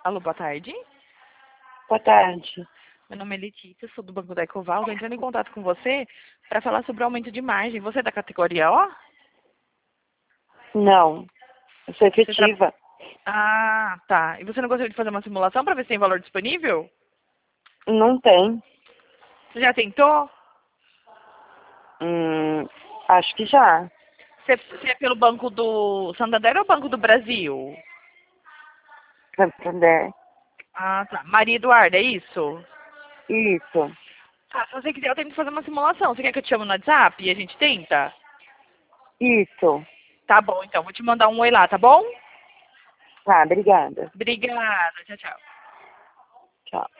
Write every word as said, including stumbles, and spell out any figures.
Alô, boa tarde. Boa tarde. Meu nome é Letícia, sou do Banco da Ecoval. Estou entrando em contato com você para falar sobre o aumento de margem. Você é da categoria O? Não, eu sou Você tra... efetiva. Ah, tá. E você não gostaria de fazer uma simulação para ver se tem valor disponível? Não tem. Você já tentou? Hum, acho que já. Você, você é pelo Banco do Santander ou Banco do Brasil? Santander. Ah, tá. Maria Eduarda, é isso? Isso. Tá, se você quiser, eu tento fazer uma simulação. Você quer que eu te chame no WhatsApp e a gente tenta? Isso. Tá bom, então. Vou te mandar um oi lá, tá bom? Tá, obrigada. Obrigada. Tchau, tchau. Tchau.